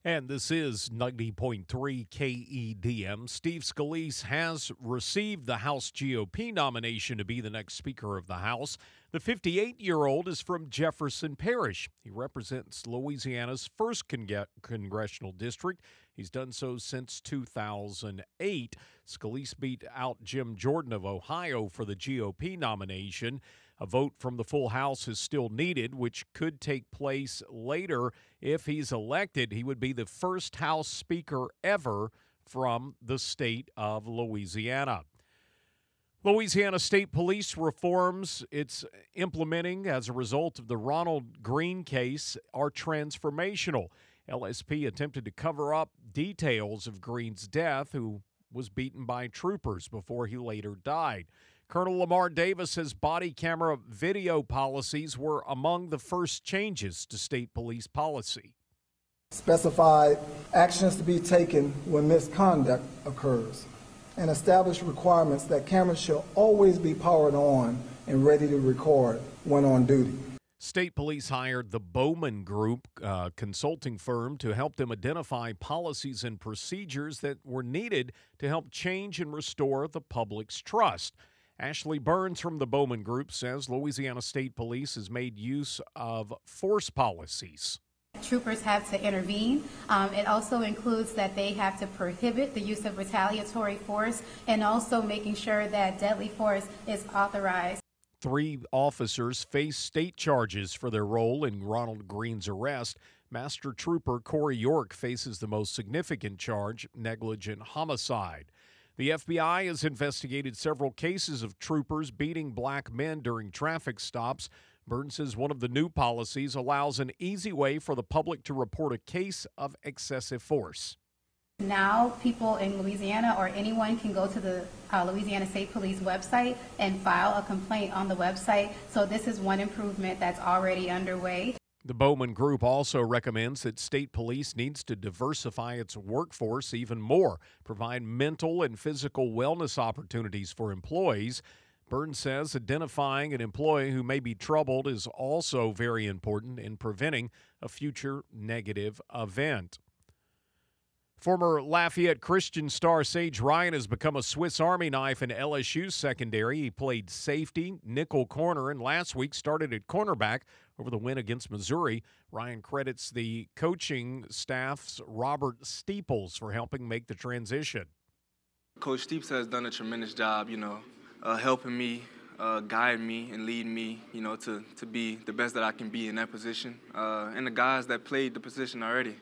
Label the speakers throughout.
Speaker 1: And this is 90.3 KEDM. Steve Scalise has received the House GOP nomination to be the next Speaker of the House. The 58-year-old is from Jefferson Parish. He represents Louisiana's 1st congressional district. He's done so since 2008. Scalise beat out Jim Jordan of Ohio for the GOP nomination. A vote from the full House is still needed, which could take place later. If he's elected, he would be the first House Speaker ever from the state of Louisiana. Louisiana State Police reforms it's implementing as a result of the Ronald Greene case are transformational. LSP attempted to cover up details of Greene's death, who was beaten by troopers before he later died. Colonel Lamar Davis says body camera video policies were among the first changes to state police policy.
Speaker 2: Specified actions to be taken when misconduct occurs, and establish requirements that cameras shall always be powered on and ready to record when on duty.
Speaker 1: State police hired the Bowman Group consulting firm to help them identify policies and procedures that were needed to help change and restore the public's trust. Ashley Burns from the Bowman Group says Louisiana State Police has made use of force policies.
Speaker 3: Troopers have to intervene. It also includes that they have to prohibit the use of retaliatory force and also making sure that deadly force is authorized.
Speaker 1: 3 officers face state charges for their role in Ronald Greene's arrest. Master Trooper Corey York faces the most significant charge, negligent homicide. The FBI has investigated several cases of troopers beating black men during traffic stops. Burns says one of the new policies allows an easy way for the public to report a case of excessive force.
Speaker 3: Now people in Louisiana or anyone can go to the Louisiana State Police website and file a complaint on the website. So this is one improvement that's already underway.
Speaker 1: The Bowman Group also recommends that state police needs to diversify its workforce even more, provide mental and physical wellness opportunities for employees. Burns says identifying an employee who may be troubled is also very important in preventing a future negative event. Former Lafayette Christian star Sage Ryan has become a Swiss Army knife in LSU's secondary. He played safety, nickel corner, and last week started at cornerback over the win against Missouri. Ryan credits the coaching staff's Robert Steeples for helping make the transition.
Speaker 4: Coach Steeples has done a tremendous job, helping me, guide me, and lead me, to be the best that I can be in that position. And the guys that played the position already.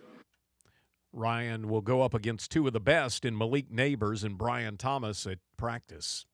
Speaker 1: Ryan will go up against 2 of the best in Malik Neighbors and Brian Thomas at practice.